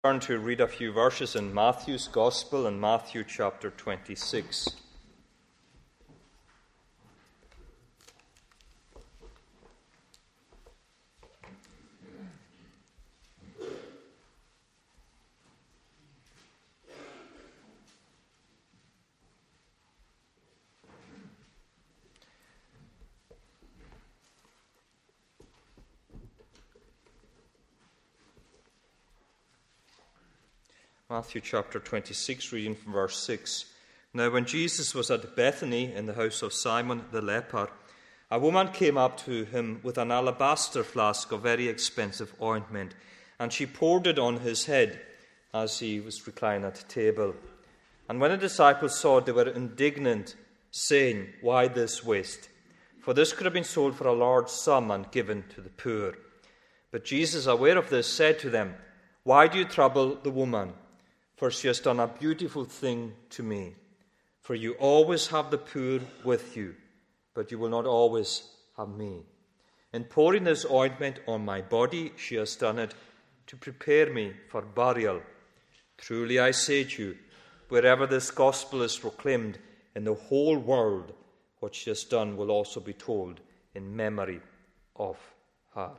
Turn to read a few verses in Matthew's Gospel in Matthew chapter 26. Matthew chapter 26, reading from verse 6. Now when Jesus was at Bethany in the house of Simon the leper, a woman came up to him with an alabaster flask of very expensive ointment, and she poured it on his head as he was reclining at table. And when the disciples saw it, they were indignant, saying, "Why this waste? For this could have been sold for a large sum and given to the poor." But Jesus, aware of this, said to them, "Why do you trouble the woman? For she has done a beautiful thing to me. For you always have the poor with you, but you will not always have me. In pouring this ointment on my body, she has done it to prepare me for burial. Truly I say to you, wherever this gospel is proclaimed in the whole world, what she has done will also be told in memory of her."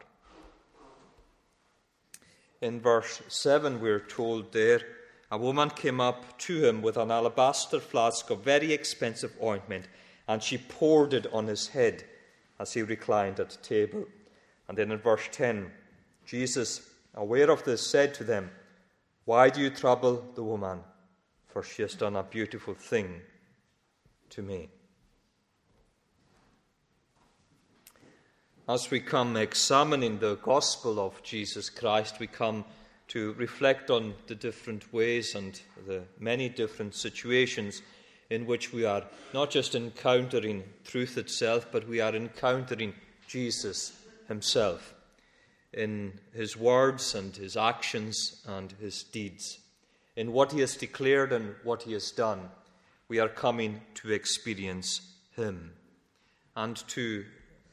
In verse 7 we're told there, a woman came up to him with an alabaster flask of very expensive ointment, and she poured it on his head as he reclined at table. And then in verse 10, Jesus, aware of this, said to them, "Why do you trouble the woman? For she has done a beautiful thing to me." As we come examining the gospel of Jesus Christ, we come to reflect on the different ways and the many different situations in which we are not just encountering truth itself, but we are encountering Jesus himself in his words and his actions and his deeds. In what he has declared and what he has done, we are coming to experience him. And to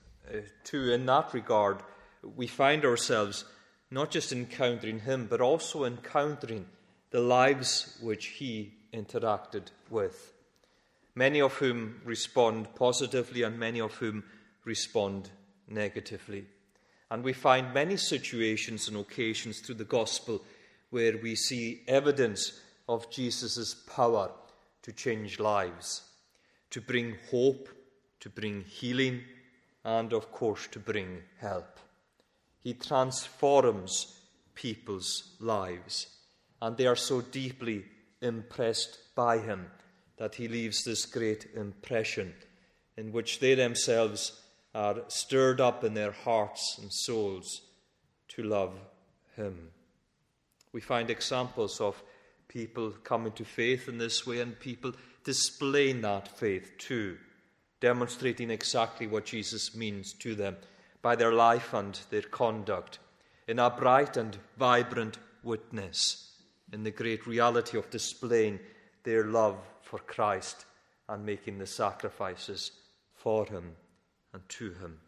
in that regard, we find ourselves not just encountering him, but also encountering the lives which he interacted with, many of whom respond positively and many of whom respond negatively. And we find many situations and occasions through the gospel where we see evidence of Jesus' power to change lives, to bring hope, to bring healing, and of course to bring help. He transforms people's lives, and they are so deeply impressed by him that he leaves this great impression in which they themselves are stirred up in their hearts and souls to love him. We find examples of people coming to faith in this way and people displaying that faith too, demonstrating exactly what Jesus means to them by their life and their conduct, in a bright and vibrant witness, in the great reality of displaying their love for Christ and making the sacrifices for him and to him.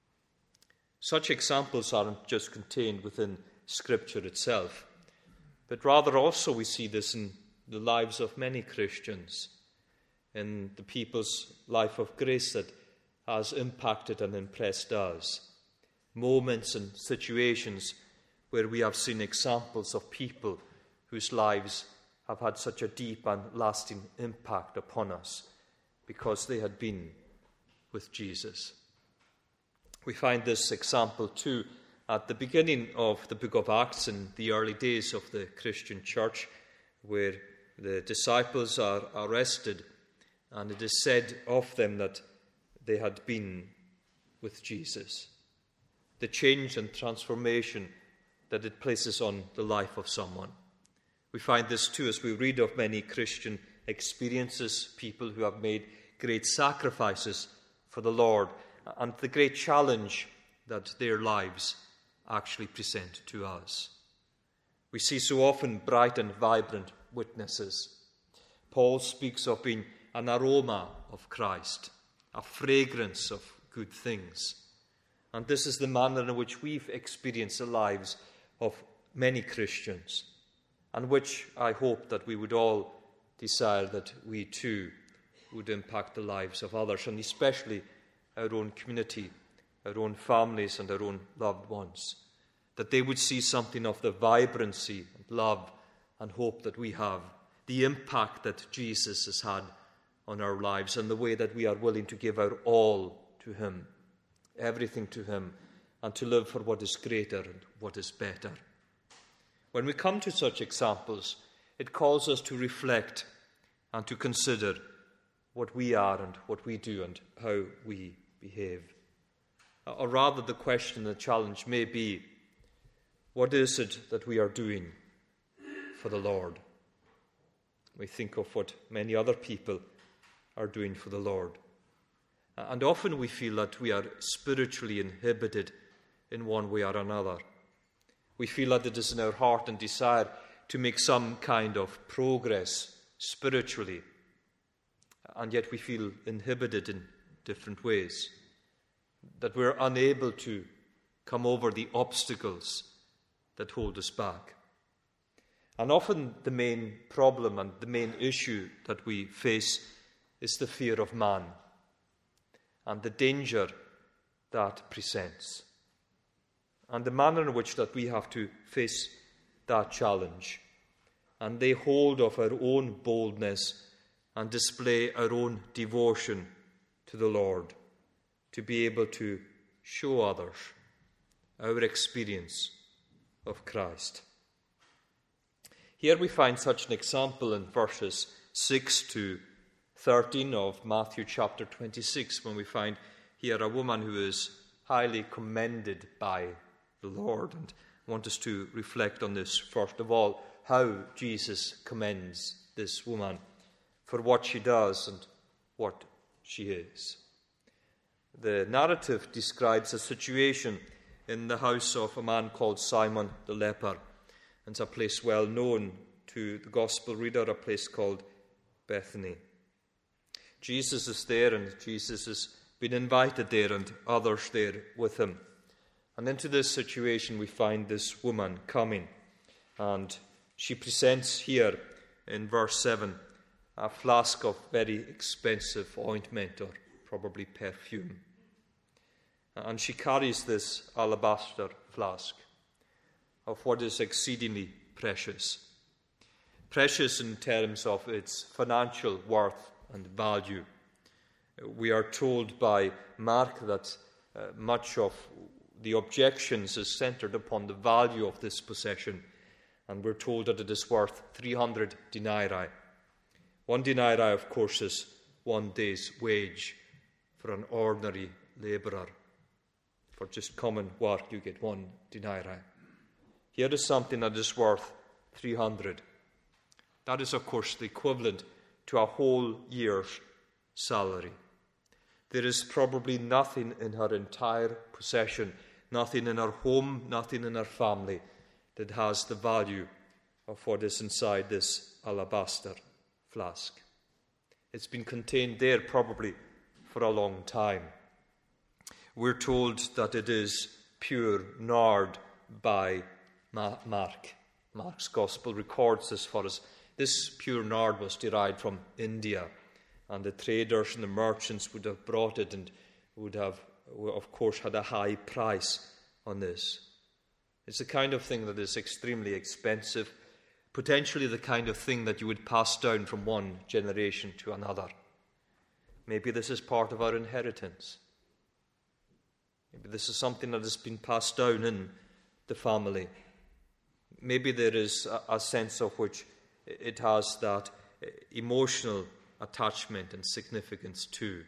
Such examples aren't just contained within Scripture itself, but rather also we see this in the lives of many Christians, in the people's life of grace that has impacted and impressed us. Moments and situations where we have seen examples of people whose lives have had such a deep and lasting impact upon us because they had been with Jesus. We find this example too at the beginning of the book of Acts in the early days of the Christian church, where the disciples are arrested, and it is said of them that they had been with Jesus. The change and transformation that it places on the life of someone. We find this too as we read of many Christian experiences, people who have made great sacrifices for the Lord, and the great challenge that their lives actually present to us. We see so often bright and vibrant witnesses. Paul speaks of being an aroma of Christ, a fragrance of good things. And this is the manner in which we've experienced the lives of many Christians. and which I hope that we would all desire that we too would impact the lives of others, and especially our own community, our own families and our own loved ones, that they would see something of the vibrancy and love and hope that we have, the impact that Jesus has had on our lives, and the way that we are willing to give our all to him, everything to him, and to live for what is greater and what is better. When we come to such examples, it calls us to reflect and to consider what we are and what we do and how we behave. Or rather, the question, the challenge may be, what is it that we are doing for the Lord? We think of what many other people are doing for the Lord. And often we feel that we are spiritually inhibited in one way or another. We feel that it is in our heart and desire to make some kind of progress spiritually, and yet we feel inhibited in different ways, that we're unable to come over the obstacles that hold us back. And often the main problem and the main issue that we face is the fear of man and the danger that presents, and the manner in which that we have to face that challenge and lay hold of our own boldness and display our own devotion to the Lord, to be able to show others our experience of Christ. Here we find such an example in verses 6 to 13 of Matthew chapter 26, when we find here a woman who is highly commended by the Lord. And I want us to reflect on this, first of all, how Jesus commends this woman for what she does and what she is. The narrative describes a situation in the house of a man called Simon the leper. It's a place well known to the gospel reader, a place called Bethany. Jesus is there, and Jesus has been invited there, and others there with him. And into this situation we find this woman coming, and she presents here in verse 7 a flask of very expensive ointment, or probably perfume. And she carries this alabaster flask of what is exceedingly precious. Precious in terms of its financial worth and value. We are told by Mark that much of the objections is centered upon the value of this possession, and we're told that it is worth 300 denarii. 1 denarii, of course, is 1 day's wage for an ordinary labourer. For just common work, you get 1 denarii. Here is something that is worth 300. That is, of course, the equivalent to a whole year's salary. There is probably nothing in her entire possession, nothing in her home, nothing in her family, that has the value of what is inside this alabaster flask. It's been contained there probably for a long time. We're told that it is pure nard by Mark. Mark's Gospel records this for us. This pure nard was derived from India, and the traders and the merchants would have brought it and would have, of course, had a high price on this. It's the kind of thing that is extremely expensive, potentially the kind of thing that you would pass down from one generation to another. Maybe this is part of our inheritance. Maybe this is something that has been passed down in the family. Maybe there is a sense of which it has that emotional attachment and significance too.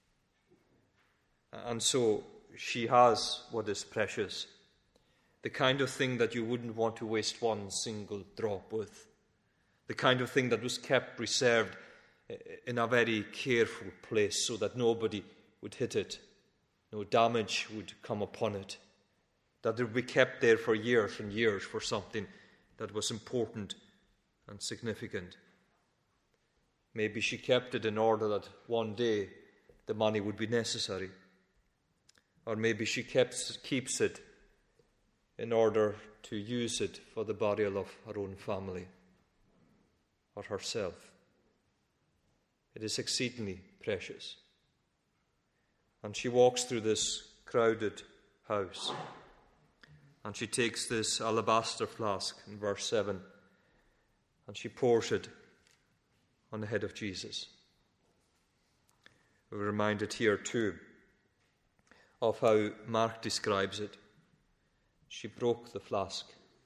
And so she has what is precious, the kind of thing that you wouldn't want to waste one single drop with, the kind of thing that was kept reserved in a very careful place so that nobody would hit it, no damage would come upon it, that it would be kept there for years and years for something that was important and significant. Maybe she kept it in order that one day the money would be necessary. Or maybe she keeps it in order to use it for the burial of her own family or herself. It is exceedingly precious. And she walks through this crowded house, and she takes this alabaster flask in verse 7, and she pours it on the head of Jesus. We're reminded here too of how Mark describes it. She broke the flask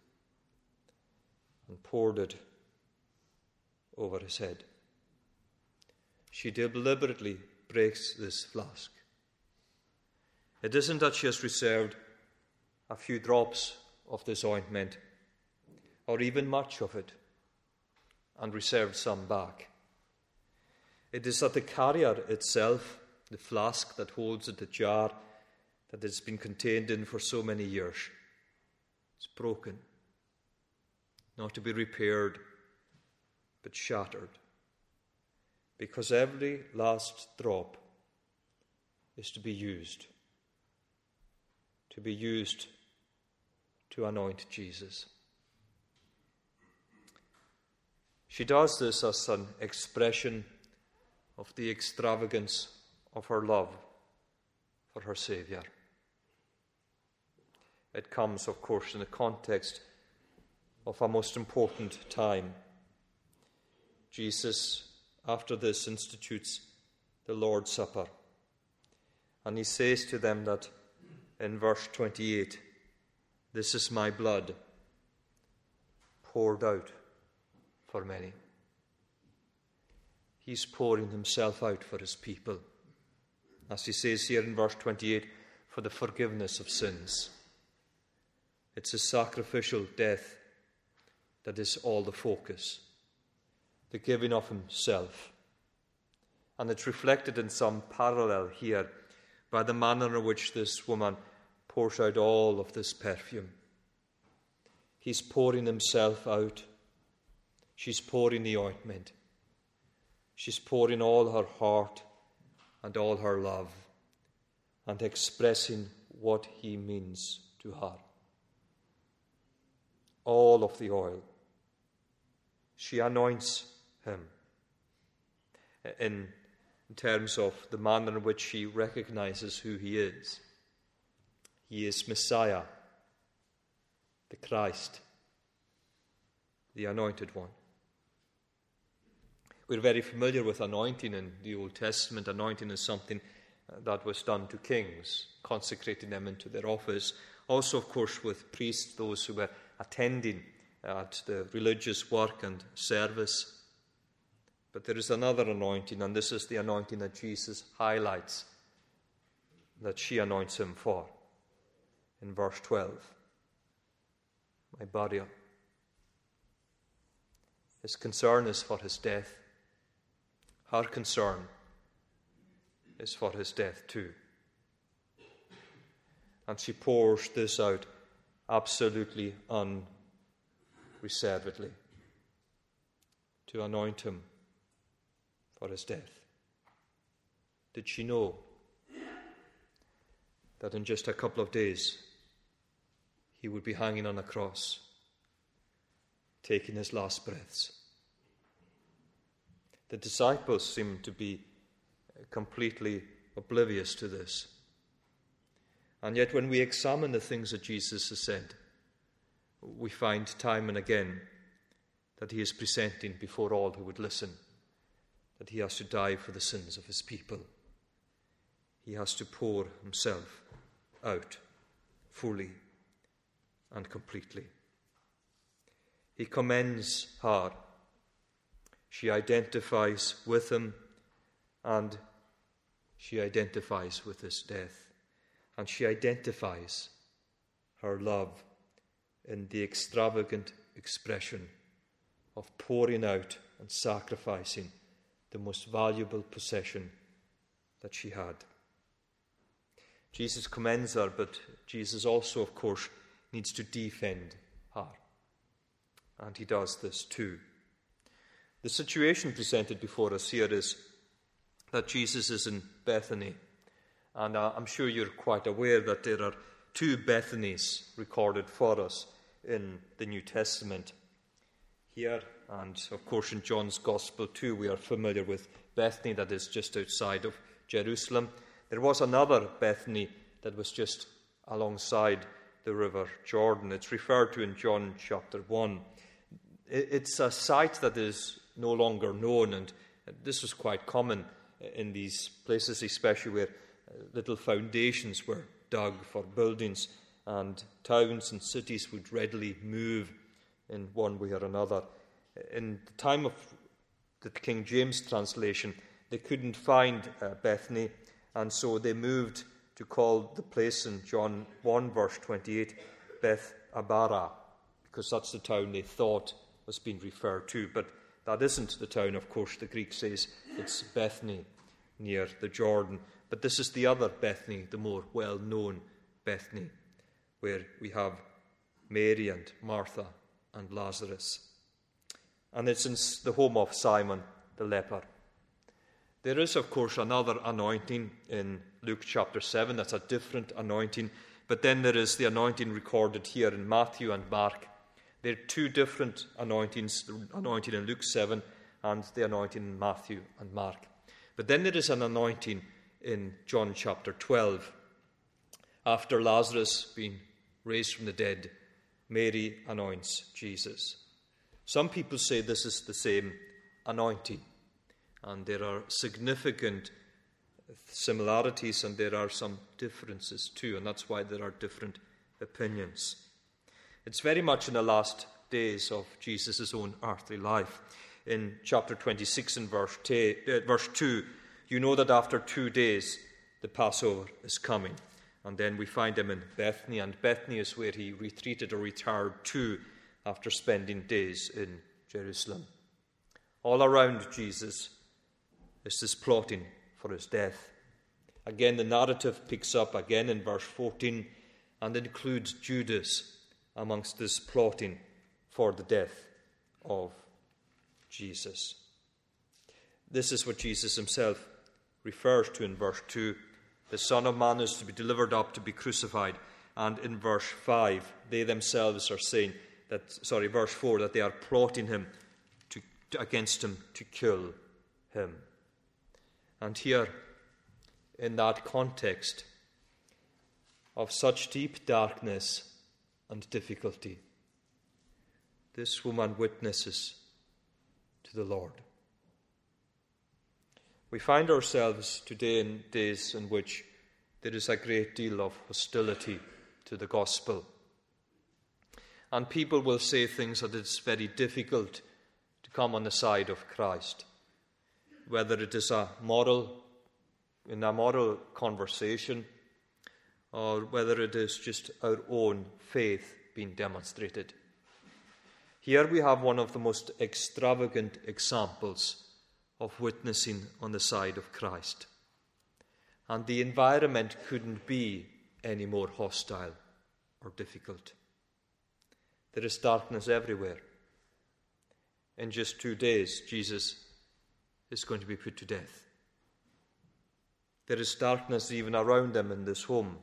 and poured it over his head. She deliberately breaks this flask. It isn't that she has reserved a few drops of this ointment, or even much of it, and reserved some back. It is that the carrier itself, the flask that holds it, the jar that it's been contained in for so many years, it's broken, not to be repaired, but shattered, because every last drop is to be used to anoint Jesus. She does this as an expression of the extravagance of her love for her Saviour. It comes, of course, in the context of a most important time. Jesus, after this, institutes the Lord's Supper. And he says to them that in verse 28, "This is my blood poured out for many." He's pouring himself out for his people. As he says here in verse 28, for the forgiveness of sins. It's a sacrificial death that is all the focus, the giving of himself. And it's reflected in some parallel here by the manner in which this woman pours out all of this perfume. He's pouring himself out. She's pouring the ointment. She's pouring all her heart and all her love and expressing what he means to her. All of the oil. She anoints him in terms of the manner in which she recognizes who he is. He is Messiah, the Christ, the Anointed One. We're very familiar with anointing in the Old Testament. Anointing is something that was done to kings, consecrating them into their office. Also, of course, with priests, those who were attending at the religious work and service. But there is another anointing, and this is the anointing that Jesus highlights, that she anoints him for. In verse 12, my burial. His concern is for his death. Her concern is for his death too. And she pours this out absolutely unreservedly to anoint him for his death. Did she know that in just a couple of days he would be hanging on a cross, taking his last breaths? The disciples seem to be completely oblivious to this. And yet when we examine the things that Jesus has said, we find time and again that he is presenting before all who would listen, that he has to die for the sins of his people. He has to pour himself out fully and completely. He commends her. She identifies with him, and she identifies with his death. And she identifies her love in the extravagant expression of pouring out and sacrificing the most valuable possession that she had. Jesus commends her, but Jesus also, of course, needs to defend her. And he does this too. The situation presented before us here is that Jesus is in Bethany. And I'm sure you're quite aware that there are two Bethanies recorded for us in the New Testament. Here, and of course in John's Gospel too, we are familiar with Bethany, that is just outside of Jerusalem. There was another Bethany that was just alongside the River Jordan. It's referred to in John chapter 1. It's a site that is no longer known, and this was quite common in these places, especially where little foundations were dug for buildings, and towns and cities would readily move in one way or another. In the time of the King James translation, they couldn't find Bethany, and so they moved to call the place in John 1 verse 28 Beth Abara, because that's the town they thought was being referred to. But that isn't the town, of course. The Greek says it's Bethany, near the Jordan. But this is the other Bethany, the more well-known Bethany, where we have Mary and Martha and Lazarus. And it's in the home of Simon the leper. There is, of course, another anointing in Luke chapter 7. That's a different anointing. But then there is the anointing recorded here in Matthew and Mark. There are two different anointings, the anointing in Luke 7 and the anointing in Matthew and Mark. But then there is an anointing in John chapter 12. After Lazarus being raised from the dead, Mary anoints Jesus. Some people say this is the same anointing, and there are significant similarities and there are some differences too, and that's why there are different opinions. It's very much in the last days of Jesus' own earthly life. In chapter 26 and verse 2, you know that after 2 days the Passover is coming. And then we find him in Bethany, and Bethany is where he retreated or retired to after spending days in Jerusalem. All around Jesus is this plotting for his death. Again, the narrative picks up again in verse 14 and includes Judas amongst this plotting for the death of Jesus. This is what Jesus himself refers to in verse 2. The Son of Man is to be delivered up to be crucified. And in verse 5, they themselves are saying verse 4, that they are plotting him against him to kill him. And here, in that context of such deep darkness and difficulty, this woman witnesses to the Lord. We find ourselves today in days in which there is a great deal of hostility to the gospel. And people will say things that it's very difficult to come on the side of Christ, whether it is in a moral conversation, or whether it is just our own faith being demonstrated. Here we have one of the most extravagant examples of witnessing on the side of Christ. And the environment couldn't be any more hostile or difficult. There is darkness everywhere. In just 2 days, Jesus is going to be put to death. There is darkness even around them in this home.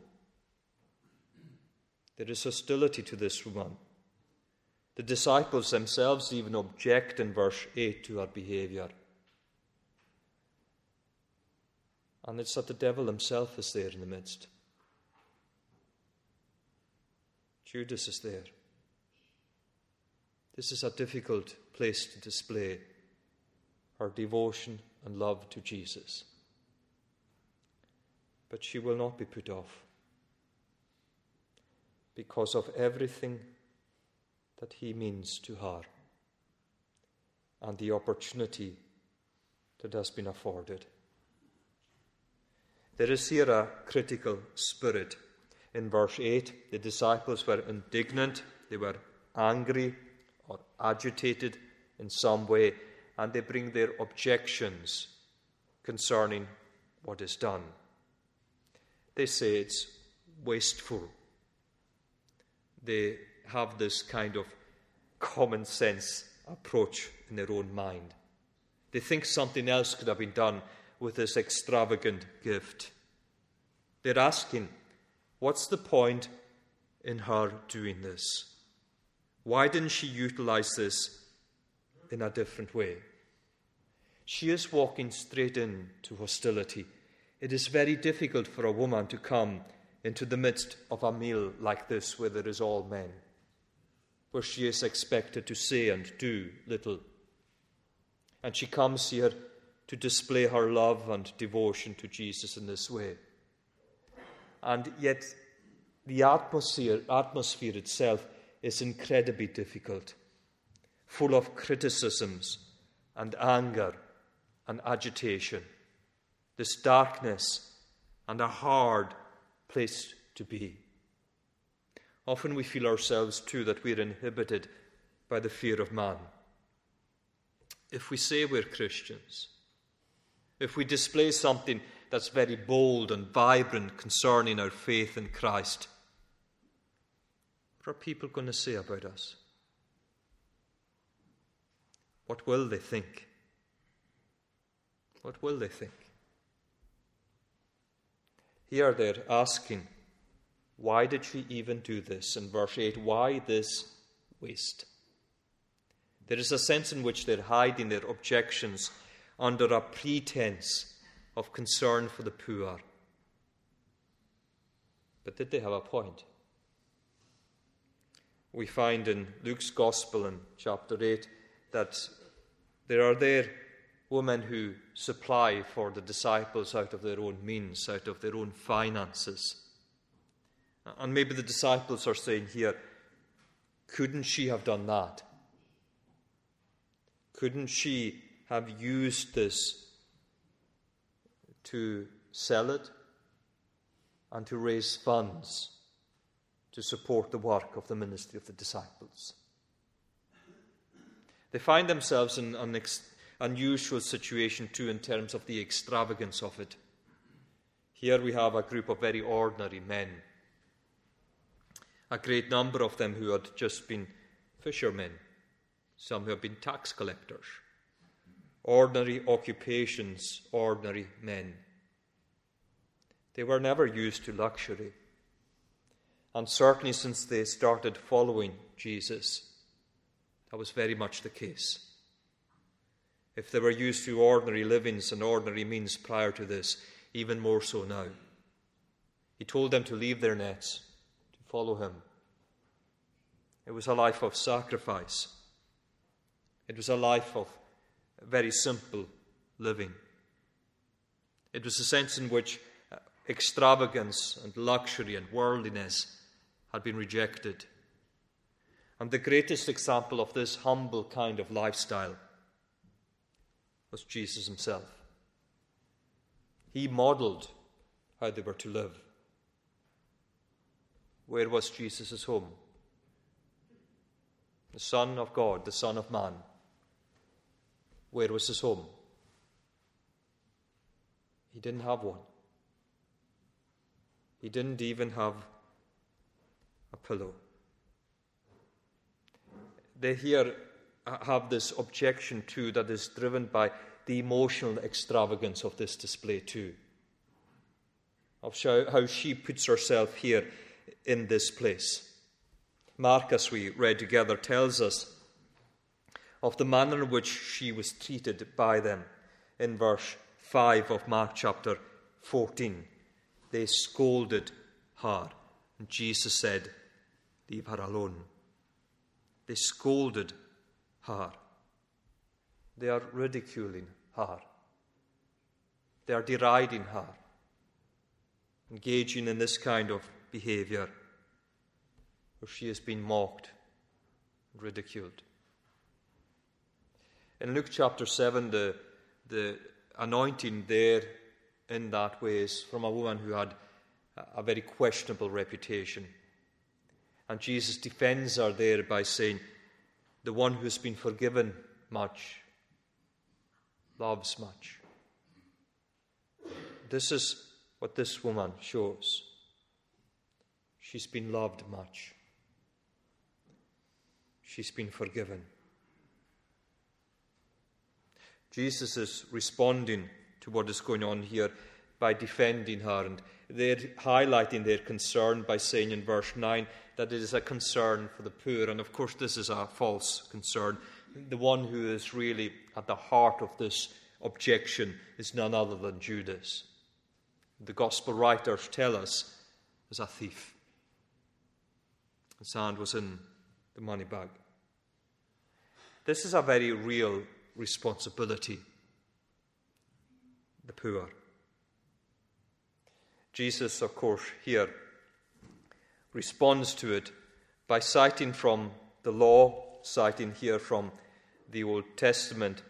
There is hostility to this woman. The disciples themselves even object in verse 8 to her behavior. And it's that the devil himself is there in the midst. Judas is there. This is a difficult place to display her devotion and love to Jesus. But she will not be put off because of everything that he means to her and the opportunity that has been afforded. There is here a critical spirit. In verse 8, the disciples were indignant, they were angry or agitated in some way, and they bring their objections concerning what is done. They say it's wasteful. They have this kind of common sense approach in their own mind. They think something else could have been done with this extravagant gift. They're asking, what's the point in her doing this? Why didn't she utilize this in a different way? She is walking straight into hostility. It is very difficult for a woman to come into the midst of a meal like this where there is all men, where she is expected to say and do little. And she comes here to display her love and devotion to Jesus in this way. And yet the atmosphere itself is incredibly difficult, full of criticisms and anger and agitation. This darkness and a hard place to be. Often we feel ourselves too that we're inhibited by the fear of man. If we say we're Christians, if we display something that's very bold and vibrant concerning our faith in Christ, what are people going to say about us? What will they think? What will they think? Here they're asking, why did she even do this? In verse 8, why this waste? There is a sense in which they're hiding their objections under a pretense of concern for the poor. But did they have a point? We find in Luke's Gospel in chapter 8 that there are there women who supply for the disciples out of their own means, out of their own finances. And maybe the disciples are saying here, couldn't she have done that? Couldn't she have used this to sell it and to raise funds to support the work of the ministry of the disciples? They find themselves in an unusual situation too in terms of the extravagance of it. Here we have a group of very ordinary men, a great number of them who had just been fishermen, some who have been tax collectors. Ordinary occupations, ordinary men. They were never used to luxury. And certainly since they started following Jesus, that was very much the case. If they were used to ordinary livings and ordinary means prior to this, even more so now. He told them to leave their nets, to follow him. It was a life of sacrifice. It was a life of very simple living. It was a sense in which extravagance and luxury and worldliness had been rejected. And the greatest example of this humble kind of lifestyle was Jesus himself. He modeled how they were to live. Where was Jesus' home? The Son of God, the Son of Man. Where was his home? He didn't have one. He didn't even have a pillow. They here have this objection too that is driven by the emotional extravagance of this display too. Of how she puts herself here in this place. Mark, as we read together, tells us of the manner in which she was treated by them. In verse 5 of Mark chapter 14, they scolded her, and Jesus said, "Leave her alone." They scolded her. They are ridiculing her. They are deriding her, engaging in this kind of behavior where she has been mocked and ridiculed. In Luke chapter 7, the anointing there in that way is from a woman who had a very questionable reputation. And Jesus defends her there by saying, the one who has been forgiven much loves much. This is what this woman shows. She's been loved much. She's been forgiven. Jesus is responding to what is going on here by defending her, and they're highlighting their concern by saying in verse 9 that it is a concern for the poor. And of course this is a false concern. The one who is really at the heart of this objection is none other than Judas. The gospel writers tell us as a thief. His hand was in the money bag. This is a very real responsibility. The poor. Jesus, of course, here responds to it by citing from the law, citing here from the Old Testament.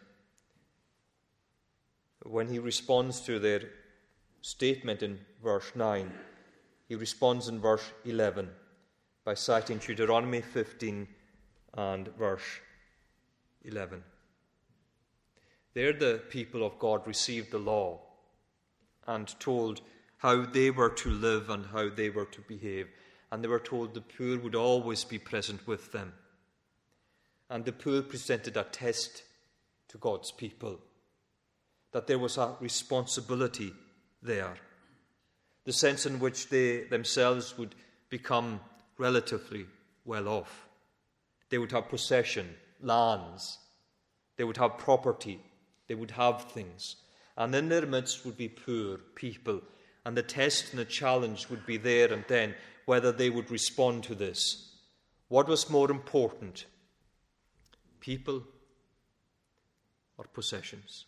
When he responds to their statement in verse 9, he responds in verse 11 by citing Deuteronomy 15 and verse 11. There the people of God received the law and told how they were to live and how they were to behave. And they were told the poor would always be present with them. And the poor presented a test to God's people, that there was a responsibility there. The sense in which they themselves would become relatively well off. They would have possession, lands. They would have property. They would have things. And in their midst would be poor people. And the test and the challenge would be there and then, whether they would respond to this. What was more important, people or possessions?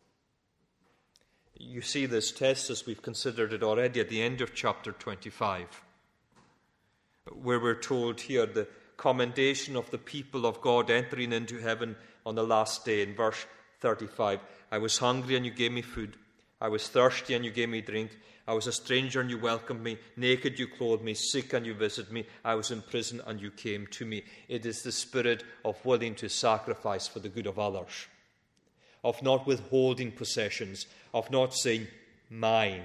You see this test, as we've considered it already, at the end of chapter 25, where we're told here the commendation of the people of God entering into heaven on the last day. In verse 35, I was hungry and you gave me food. I was thirsty and you gave me drink. I was a stranger and you welcomed me. Naked you clothed me. Sick and you visited me. I was in prison and you came to me. It is the spirit of willing to sacrifice for the good of others, of not withholding possessions, of not saying mine,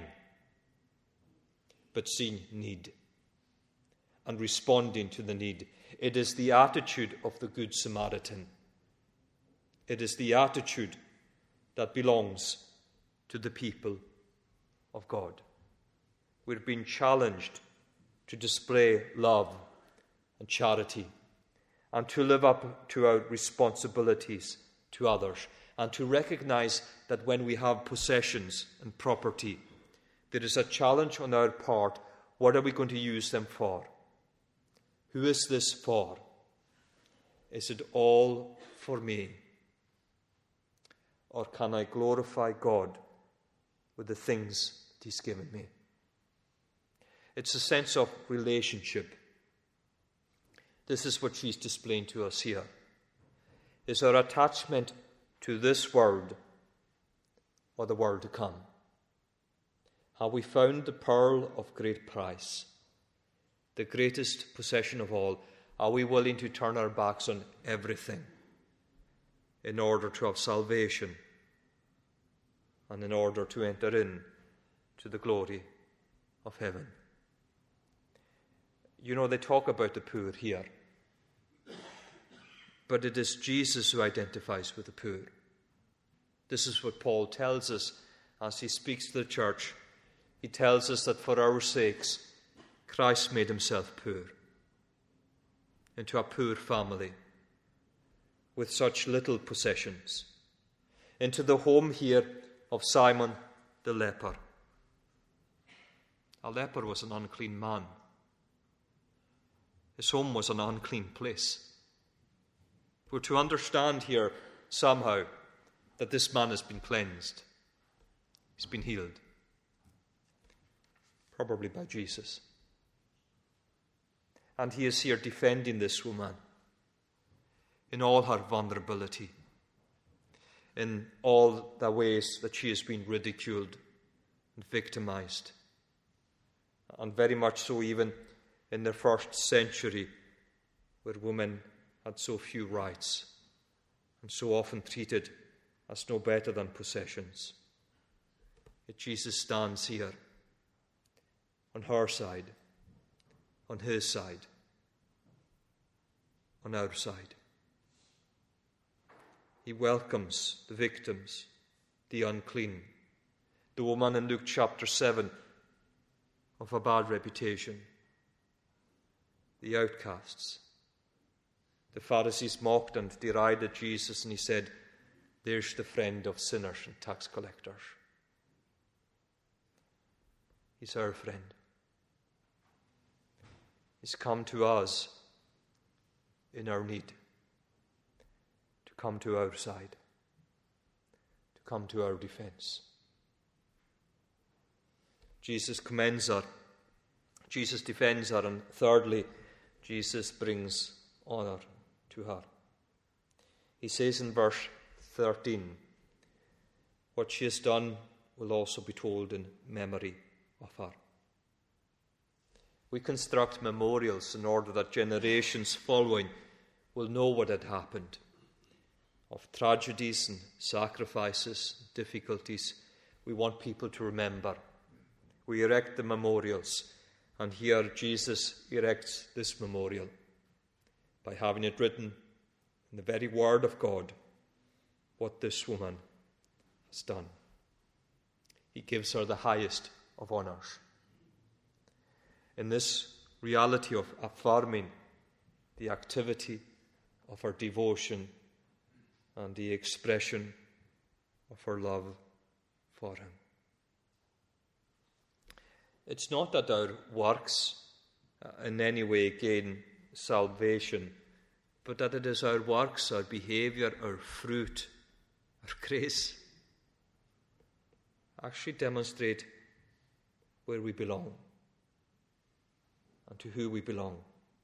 but seeing need and responding to the need. It is the attitude of the Good Samaritan. It is the attitude that belongs to the people of God. We're being challenged to display love and charity and to live up to our responsibilities to others and to recognize that when we have possessions and property, there is a challenge on our part. What are we going to use them for? Who is this for? Is it all for me? Or can I glorify God with the things that He's given me? It's a sense of relationship. This is what she's displaying to us here. Is our attachment to this world or the world to come? Have we found the pearl of great price, the greatest possession of all? Are we willing to turn our backs on everything in order to have salvation and in order to enter in to the glory of heaven? You know, they talk about the poor here, but it is Jesus who identifies with the poor. This is what Paul tells us as he speaks to the church. He tells us that for our sakes, Christ made himself poor, into a poor family with such little possessions, into the home here of Simon the leper. A leper was an unclean man. His home was an unclean place. We're to understand here somehow that this man has been cleansed. He's been healed. Probably by Jesus. And he is here defending this woman in all her vulnerability, in all the ways that she has been ridiculed and victimized. And very much so even in the first century, where women had so few rights and so often treated as no better than possessions. Yet Jesus stands here on her side, on his side, on our side. He welcomes the victims, the unclean, The woman in Luke chapter 7 of a bad reputation. The outcasts. The Pharisees mocked and derided Jesus, and he said, "There's the friend of sinners and tax collectors." He's our friend. He's come to us in our need, to come to our side, to come to our defense. Jesus commends her. Jesus defends her. And thirdly, Jesus brings honor to her. He says in verse 13, what she has done will also be told in memory of her. We construct memorials in order that generations following will know what had happened. Of tragedies and sacrifices, and difficulties, we want people to remember. We erect the memorials, and here Jesus erects this memorial by having it written in the very word of God what this woman has done. He gives her the highest of honours. In this reality of affirming the activity of her devotion and the expression of her love for him. It's not that our works in any way gain salvation, but that it is our works, our behaviour, our fruit, our grace actually demonstrate where we belong and to who we belong.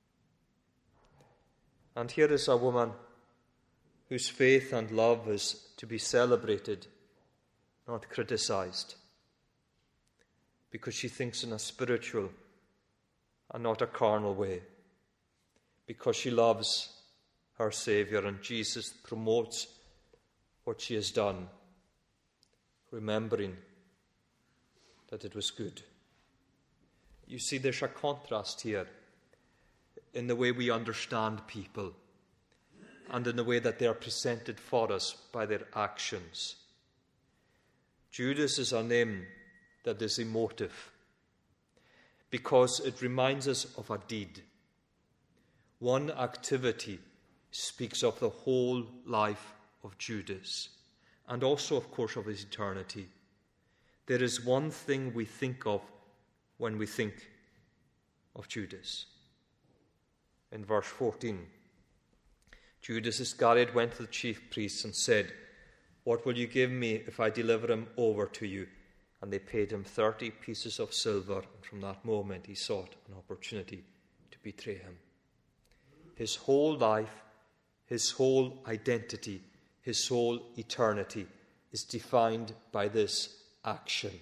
And here is a woman whose faith and love is to be celebrated, not criticised, because she thinks in a spiritual and not a carnal way, because she loves her Saviour, and Jesus promotes what she has done, remembering that it was good. You see, there's a contrast here in the way we understand people and in the way that they are presented for us by their actions. Judas is a name that is emotive because it reminds us of a deed. One activity speaks of the whole life of Judas and also, of course, of his eternity. There is one thing we think of when we think of Judas. In verse 14, Judas Iscariot went to the chief priests and said, "What will you give me if I deliver him over to you?" And they paid him 30 pieces of silver, and from that moment he sought an opportunity to betray him. His whole life, his whole identity, his whole eternity is defined by this action.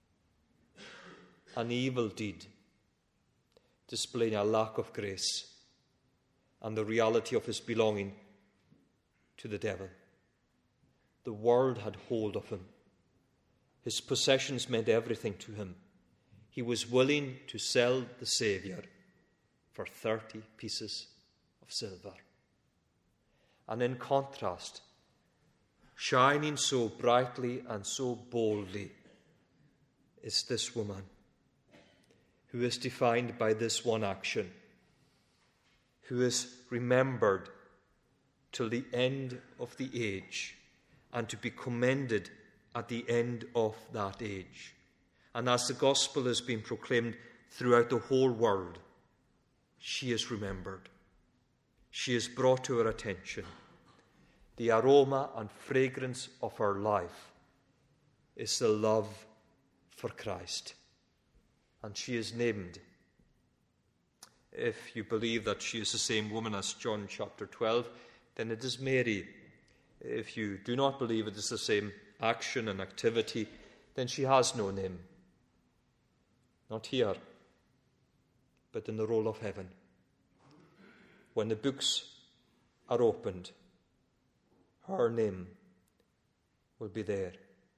An evil deed, displaying a lack of grace and the reality of his belonging to the devil. The world had hold of him. His possessions meant everything to him. He was willing to sell the Saviour for 30 pieces of silver. And in contrast, shining so brightly and so boldly, is this woman who is defined by this one action, who is remembered till the end of the age and to be commended at the end of that age. And as the gospel has been proclaimed throughout the whole world, she is remembered. She is brought to our attention. The aroma and fragrance of her life is the love for Christ. And she is named. If you believe that she is the same woman as John chapter 12, then it is Mary. If you do not believe it is the same action and activity, then she has no name. Not here, but in the roll of heaven. When the books are opened, her name will be there.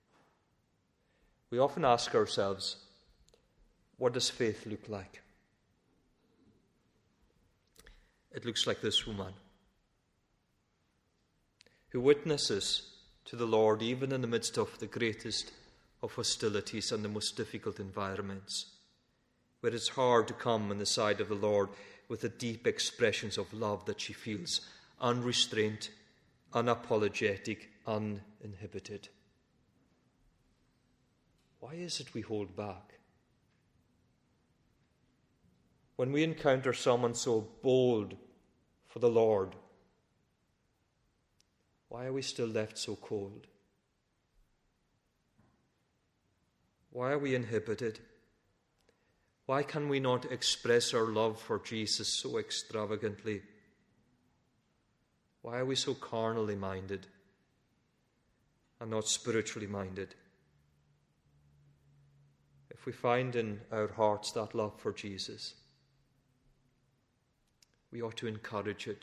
We often ask ourselves, what does faith look like? It looks like this woman who witnesses to the Lord even in the midst of the greatest of hostilities and the most difficult environments, where it's hard to come on the side of the Lord with the deep expressions of love that she feels, unrestrained, unapologetic, uninhibited. Why is it we hold back? When we encounter someone so bold for the Lord, why are we still left so cold? Why are we inhibited? Why can we not express our love for Jesus so extravagantly? Why are we so carnally minded and not spiritually minded? If we find in our hearts that love for Jesus, we ought to encourage it,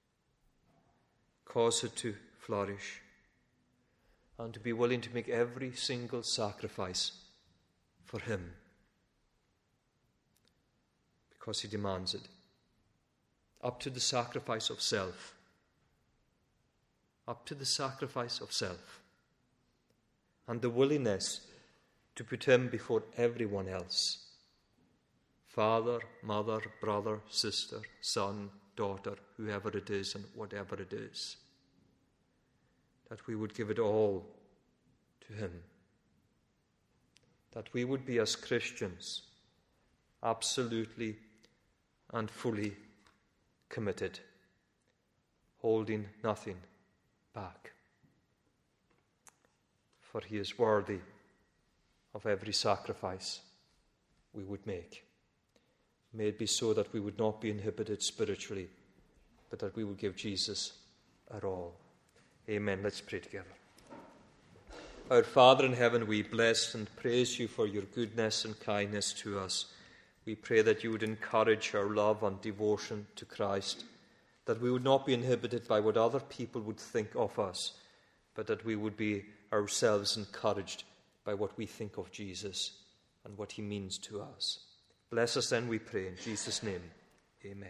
cause it to flourish, and to be willing to make every single sacrifice for him, because he demands it, up to the sacrifice of self, and the willingness to put him before everyone else. Father, mother, brother, sister, son, daughter, whoever it is and whatever it is. That we would give it all to him. That we would be, as Christians, absolutely and fully committed, holding nothing back. For he is worthy of every sacrifice we would make. May it be so that we would not be inhibited spiritually, but that we would give Jesus our all. Amen. Let's pray together. Our Father in heaven, we bless and praise you for your goodness and kindness to us. We pray that you would encourage our love and devotion to Christ, that we would not be inhibited by what other people would think of us, but that we would be ourselves encouraged by what we think of Jesus and what he means to us. Bless us then, we pray, in Jesus' name. Amen.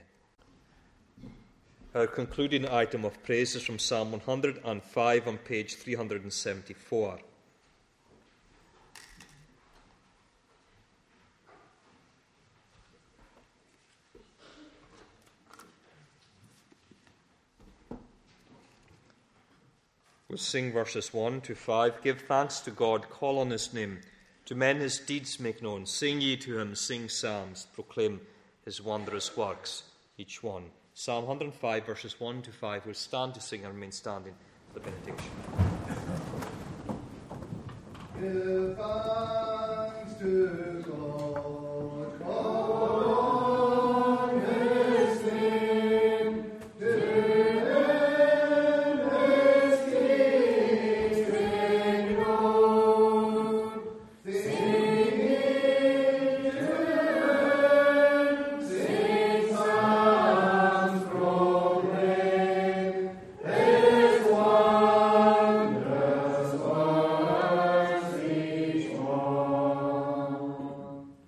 Our concluding item of praise is from Psalm 105 on page 374. We'll sing verses 1 to 5. Give thanks to God, call on his name. To men his deeds make known. Sing ye to him, sing psalms, proclaim his wondrous works, each one. Psalm 105, verses 1 to 5. We'll stand to sing and remain standing for the benediction. Give thanks to God, call on his name, to him his deeds make known. Sing ye to him, sing psalms, proclaim his wondrous works each one.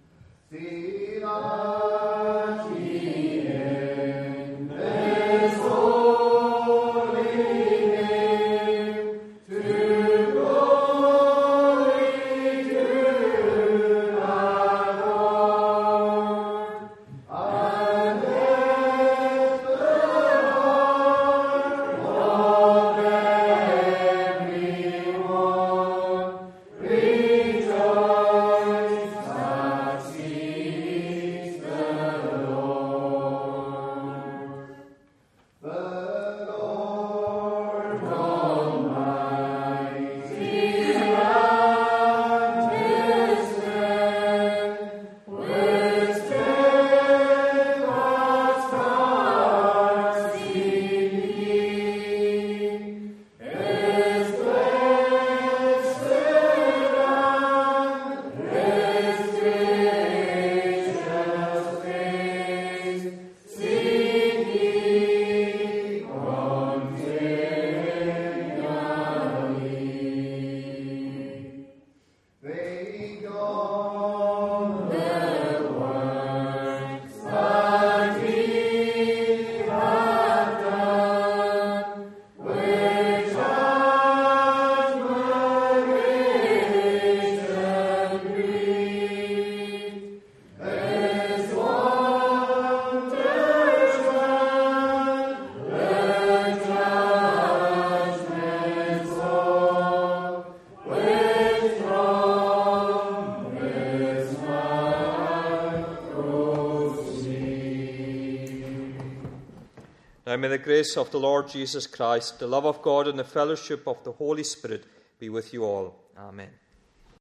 Now may the grace of the Lord Jesus Christ, the love of God, and the fellowship of the Holy Spirit be with you all. Amen.